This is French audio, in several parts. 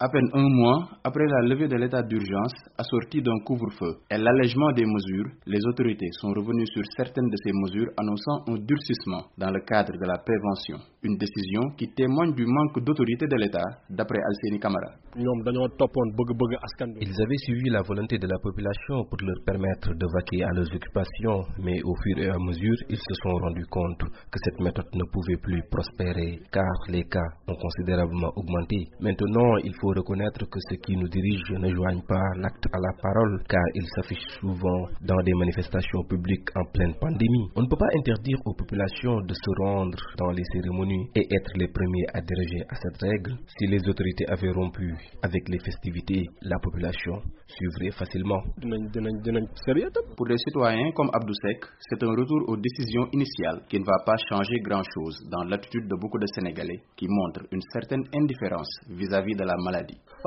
À peine un mois après la levée de l'état d'urgence assorti d'un couvre-feu et l'allègement des mesures, les autorités sont revenues sur certaines de ces mesures annonçant un durcissement dans le cadre de la prévention. Une décision qui témoigne du manque d'autorité de l'État, d'après Alseni Camara. Ils avaient suivi la volonté de la population pour leur permettre de vaquer à leurs occupations, mais au fur et à mesure, ils se sont rendus compte que cette méthode ne pouvait plus prospérer car les cas ont considérablement augmenté. Maintenant, il faut reconnaître que ceux qui nous dirigent ne joignent pas l'acte à la parole car ils s'affichent souvent dans des manifestations publiques en pleine pandémie. On ne peut pas interdire aux populations de se rendre dans les cérémonies et être les premiers à déroger à cette règle. Si les autorités avaient rompu avec les festivités, la population suivrait facilement. Pour les citoyens comme Abdou Sek, c'est un retour aux décisions initiales qui ne va pas changer grand-chose dans l'attitude de beaucoup de Sénégalais qui montrent une certaine indifférence vis-à-vis de la maladie.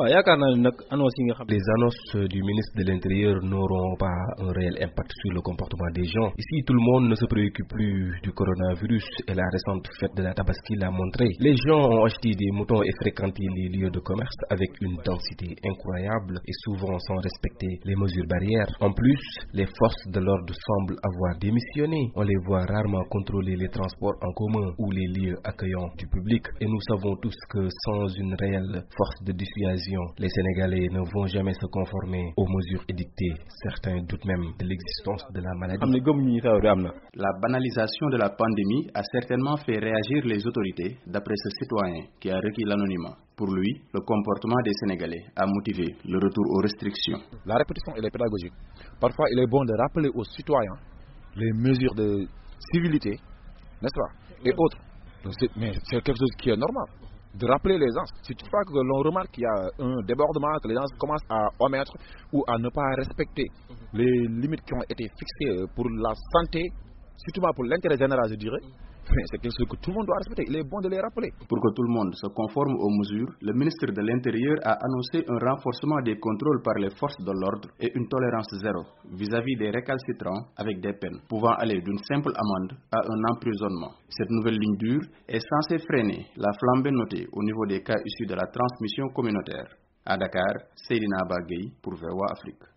Les annonces du ministre de l'Intérieur n'auront pas un réel impact sur le comportement des gens. Ici, tout le monde ne se préoccupe plus du coronavirus et la récente fête de la Tabaski l'a montré. Les gens ont acheté des moutons et fréquenté les lieux de commerce avec une densité incroyable et souvent sans respecter les mesures barrières. En plus, les forces de l'ordre semblent avoir démissionné. On les voit rarement contrôler les transports en commun ou les lieux accueillants du public. Et nous savons tous que sans une réelle force de dissuasion, les Sénégalais ne vont jamais se conformer aux mesures édictées. Certains doutent même de l'existence de la maladie. La banalisation de la pandémie a certainement fait réagir les autorités, d'après ce citoyen qui a requis l'anonymat. Pour lui, le comportement des Sénégalais a motivé le retour aux restrictions. La répétition, elle est pédagogique. Parfois, il est bon de rappeler aux citoyens les mesures de civilité, n'est-ce pas, et autres. Mais c'est quelque chose qui est normal. De rappeler les gens. Si tu vois que l'on remarque qu'il y a un débordement, que les gens commencent à omettre ou à ne pas respecter les limites qui ont été fixées pour la santé, surtout pour l'intérêt général, je dirais, c'est quelque chose que tout le monde doit respecter. Il est bon de les rappeler. Pour que tout le monde se conforme aux mesures, le ministre de l'Intérieur a annoncé un renforcement des contrôles par les forces de l'ordre et une tolérance zéro vis-à-vis des récalcitrants avec des peines pouvant aller d'une simple amende à un emprisonnement. Cette nouvelle ligne dure est censée freiner la flambée notée au niveau des cas issus de la transmission communautaire. À Dakar, Seydina Bagay pour VOA Afrique.